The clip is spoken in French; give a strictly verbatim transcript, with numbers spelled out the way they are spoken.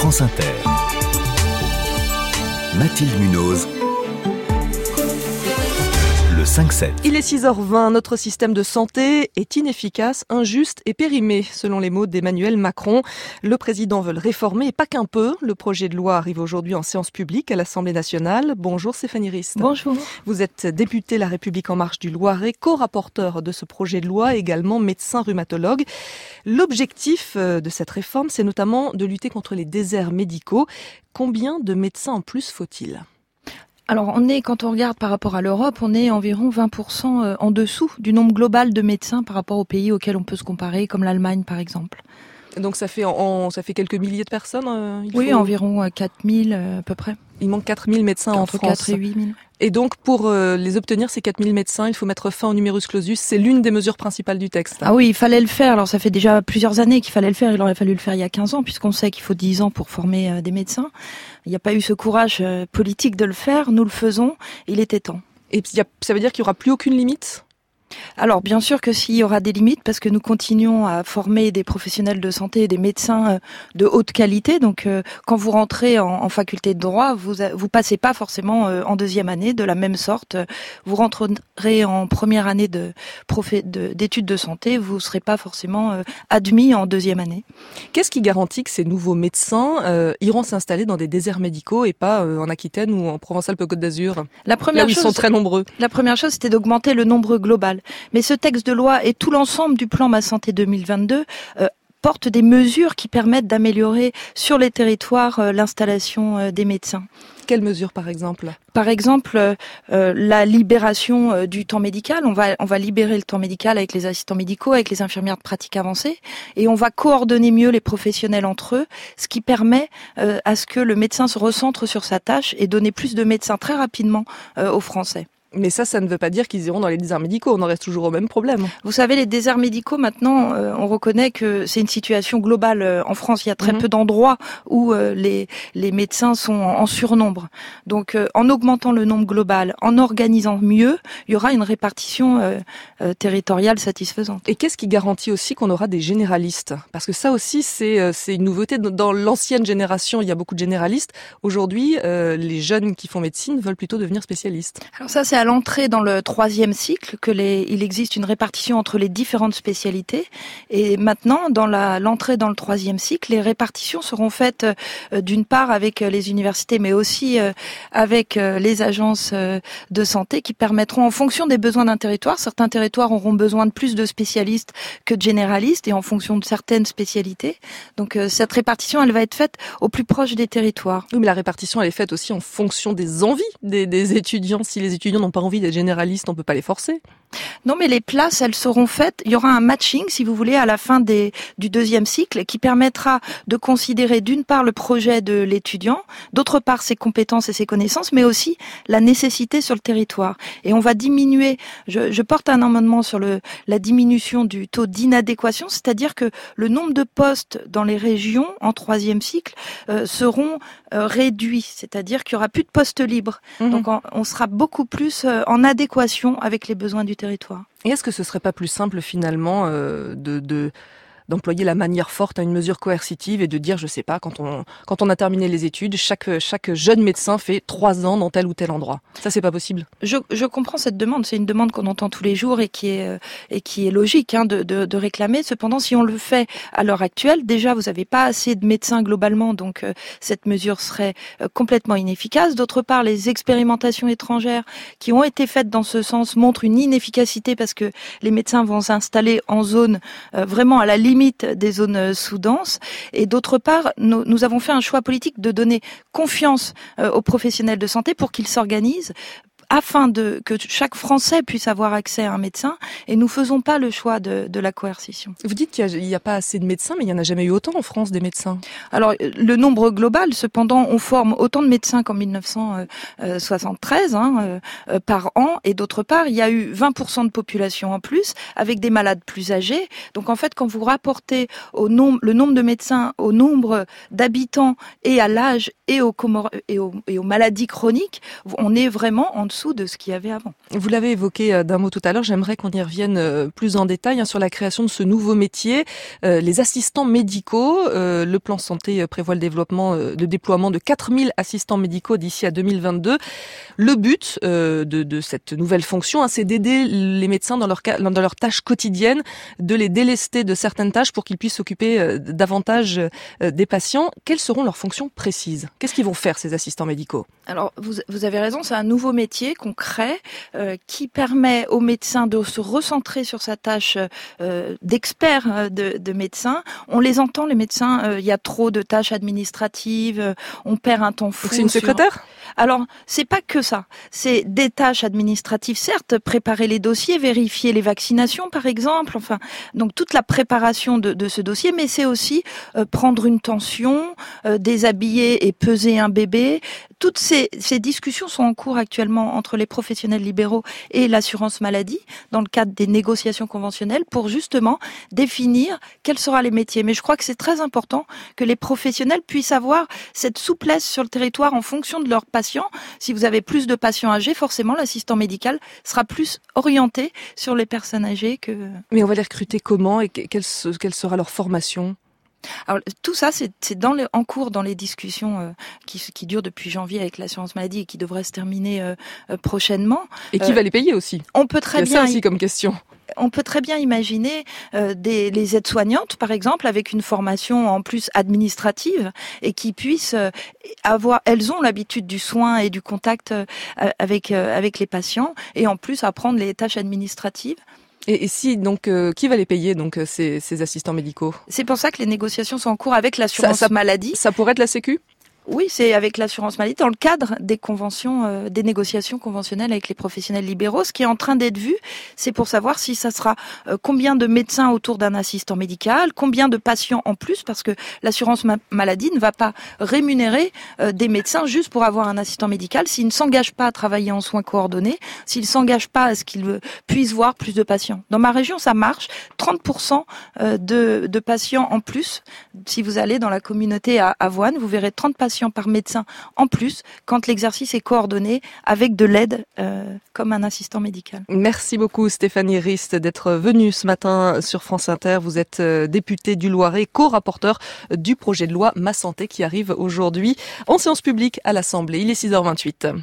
France Inter. Mathilde Munoz. Le cinq sept. Il est six heures vingt, notre système de santé est inefficace, injuste et périmé, selon les mots d'Emmanuel Macron. Le président veut le réformer, et pas qu'un peu. Le projet de loi arrive aujourd'hui en séance publique à l'Assemblée nationale. Bonjour Stéphanie Rist. Bonjour. Vous êtes députée La République En Marche du Loiret, co-rapporteur de ce projet de loi, également médecin rhumatologue. L'objectif de cette réforme, c'est notamment de lutter contre les déserts médicaux. Combien de médecins en plus faut-il ? Alors, on est, quand on regarde par rapport à l'Europe, on est environ vingt pour cent en dessous du nombre global de médecins par rapport aux pays auxquels on peut se comparer, comme l'Allemagne par exemple. Donc ça fait, en, ça fait quelques milliers de personnes euh, il Oui, faut... environ quatre mille euh, à peu près. Il manque quatre mille médecins en Entre France. quatre et huit mille. Et donc, pour euh, les obtenir, ces quatre mille médecins, il faut mettre fin au numerus clausus. C'est l'une des mesures principales du texte. Ah oui, il fallait le faire. Alors, ça fait déjà plusieurs années qu'il fallait le faire. Il aurait fallu le faire il y a quinze ans, puisqu'on sait qu'il faut dix ans pour former euh, des médecins. Il n'y a pas eu ce courage euh, politique de le faire. Nous le faisons. Il était temps. Et y a, ça veut dire qu'il n'y aura plus aucune limite ? Alors, bien sûr que s'il y aura des limites, parce que nous continuons à former des professionnels de santé et des médecins de haute qualité. Donc, euh, quand vous rentrez en, en faculté de droit, vous vous passez pas forcément euh, en deuxième année de la même sorte. Vous rentrerez en première année de, profé, de d'études de santé, vous serez pas forcément euh, admis en deuxième année. Qu'est-ce qui garantit que ces nouveaux médecins euh, iront s'installer dans des déserts médicaux et pas euh, en Aquitaine ou en Provence-Alpes-Côte d'Azur ? La première Là où chose, ils sont très nombreux. La première chose, c'était d'augmenter le nombre global. Mais ce texte de loi et tout l'ensemble du plan Ma Santé deux mille vingt-deux euh, portent des mesures qui permettent d'améliorer sur les territoires euh, l'installation euh, des médecins. Quelles mesures, par exemple ? Par exemple, euh, la libération euh, du temps médical. On va, on va libérer le temps médical avec les assistants médicaux, avec les infirmières de pratique avancée, et on va coordonner mieux les professionnels entre eux, ce qui permet euh, à ce que le médecin se recentre sur sa tâche et donner plus de médecins très rapidement euh, aux Français. Mais ça, ça ne veut pas dire qu'ils iront dans les déserts médicaux. On en reste toujours au même problème. Vous savez, les déserts médicaux, maintenant, euh, on reconnaît que c'est une situation globale. Euh, en France, il y a très mmh. peu d'endroits où euh, les, les médecins sont en, en surnombre. Donc, euh, en augmentant le nombre global, en organisant mieux, il y aura une répartition euh, euh, territoriale satisfaisante. Et qu'est-ce qui garantit aussi qu'on aura des généralistes ? Parce que ça aussi, c'est, euh, c'est une nouveauté. Dans l'ancienne génération, il y a beaucoup de généralistes. Aujourd'hui, euh, les jeunes qui font médecine veulent plutôt devenir spécialistes. Alors ça, c'est à l'entrée dans le troisième cycle que les, il existe une répartition entre les différentes spécialités. Et maintenant, dans la, l'entrée dans le troisième cycle, les répartitions seront faites euh, d'une part avec les universités, mais aussi euh, avec euh, les agences euh, de santé qui permettront, en fonction des besoins d'un territoire, certains territoires auront besoin de plus de spécialistes que de généralistes et en fonction de certaines spécialités. Donc euh, cette répartition, elle va être faite au plus proche des territoires. Oui, mais la répartition, elle est faite aussi en fonction des envies des, des étudiants. Si les étudiants n'ont pas envie d'être généralistes, on peut pas les forcer. Non, mais les places, elles seront faites. Il y aura un matching, si vous voulez, à la fin des, du deuxième cycle, qui permettra de considérer d'une part le projet de l'étudiant, d'autre part ses compétences et ses connaissances, mais aussi la nécessité sur le territoire. Et on va diminuer. Je, je porte un amendement sur le, la diminution du taux d'inadéquation, c'est-à-dire que le nombre de postes dans les régions en troisième cycle euh, seront euh, réduits, c'est-à-dire qu'il y aura plus de postes libres. Mmh. Donc on, on sera beaucoup plus euh, en adéquation avec les besoins du territoire. Et est-ce que ce serait pas plus simple finalement euh, de, de d'employer la manière forte à une mesure coercitive et de dire, je sais pas, quand on quand on a terminé les études, chaque chaque jeune médecin fait trois ans dans tel ou tel endroit. Ça, c'est pas possible. Je je comprends cette demande. C'est une demande qu'on entend tous les jours et qui est et qui est logique hein, de, de de réclamer. Cependant, si on le fait à l'heure actuelle, déjà vous avez pas assez de médecins globalement, donc euh, cette mesure serait euh, complètement inefficace. D'autre part, les expérimentations étrangères qui ont été faites dans ce sens montrent une inefficacité parce que les médecins vont s'installer en zone euh, vraiment à la limite des zones sous-denses. Et d'autre part, nous, nous avons fait un choix politique de donner confiance euh, aux professionnels de santé pour qu'ils s'organisent afin de que chaque Français puisse avoir accès à un médecin, et nous faisons pas le choix de, de la coercition. Vous dites qu'il n'y a, a pas assez de médecins, mais il n'y en a jamais eu autant en France des médecins. Alors, le nombre global, cependant, on forme autant de médecins qu'en dix-neuf cent soixante-treize hein, euh, par an, et d'autre part, il y a eu vingt pour cent de population en plus, avec des malades plus âgés. Donc, en fait, quand vous rapportez au nombre, le nombre de médecins au nombre d'habitants et à l'âge et aux, comor- et aux, et aux maladies chroniques, on est vraiment en dessous dessous de ce qu'il y avait avant. Vous l'avez évoqué d'un mot tout à l'heure, j'aimerais qu'on y revienne plus en détail hein, sur la création de ce nouveau métier, euh, les assistants médicaux. Euh, le plan santé prévoit le développement, euh, le déploiement de quatre mille assistants médicaux d'ici à deux mille vingt-deux. Le but euh, de, de cette nouvelle fonction, hein, c'est d'aider les médecins dans leur, dans leurs tâches quotidiennes, de les délester de certaines tâches pour qu'ils puissent s'occuper euh, davantage euh, des patients. Quelles seront leurs fonctions précises ? Qu'est-ce qu'ils vont faire, ces assistants médicaux ? Alors, vous, vous avez raison, c'est un nouveau métier qu'on crée euh, qui permet aux médecins de se recentrer sur sa tâche euh, d'expert de, de médecin. On les entend, les médecins, euh, il y a trop de tâches administratives, euh, on perd un temps fou. Donc c'est une secrétaire ? Sur... Alors, c'est pas que ça. C'est des tâches administratives, certes, préparer les dossiers, vérifier les vaccinations, par exemple. Enfin, donc toute la préparation de, de ce dossier, mais c'est aussi euh, prendre une tension, euh, déshabiller et peser un bébé. Toutes ces, ces discussions sont en cours actuellement entre les professionnels libéraux et l'assurance maladie dans le cadre des négociations conventionnelles pour justement définir quels seront les métiers. Mais je crois que c'est très important que les professionnels puissent avoir cette souplesse sur le territoire en fonction de leurs patients. Si vous avez plus de patients âgés, forcément l'assistant médical sera plus orienté sur les personnes âgées que... Mais on va les recruter comment et quelle, quelle sera leur formation ? Alors, tout ça, c'est, c'est dans les, en cours dans les discussions euh, qui, qui durent depuis janvier avec l'assurance maladie et qui devraient se terminer euh, euh, prochainement. Et qui euh, va les payer aussi ? On peut très Il y a bien ça aussi comme question. On peut très bien imaginer euh, des, les aides-soignantes, par exemple, avec une formation en plus administrative et qui puissent euh, avoir, elles ont l'habitude du soin et du contact euh, avec euh, avec les patients et en plus apprendre les tâches administratives. Et, et si donc euh, qui va les payer donc ces, ces assistants médicaux ? C'est pour ça que les négociations sont en cours avec l'assurance ça, ça, maladie. Ça pourrait être la Sécu ? Oui, c'est avec l'assurance maladie dans le cadre des conventions, euh, des négociations conventionnelles avec les professionnels libéraux. Ce qui est en train d'être vu, c'est pour savoir si ça sera euh, combien de médecins autour d'un assistant médical, combien de patients en plus, parce que l'assurance ma- maladie ne va pas rémunérer euh, des médecins juste pour avoir un assistant médical s'ils ne s'engagent pas à travailler en soins coordonnés, s'ils ne s'engagent pas à ce qu'ils puissent voir plus de patients. Dans ma région, ça marche. trente pour cent de, de patients en plus. Si vous allez dans la communauté à Avoine, vous verrez trente patients par médecin en plus quand l'exercice est coordonné avec de l'aide euh, comme un assistant médical. Merci beaucoup Stéphanie Rist d'être venue ce matin sur France Inter. Vous êtes députée du Loiret, co-rapporteur du projet de loi Ma Santé qui arrive aujourd'hui en séance publique à l'Assemblée. Il est six heures vingt-huit.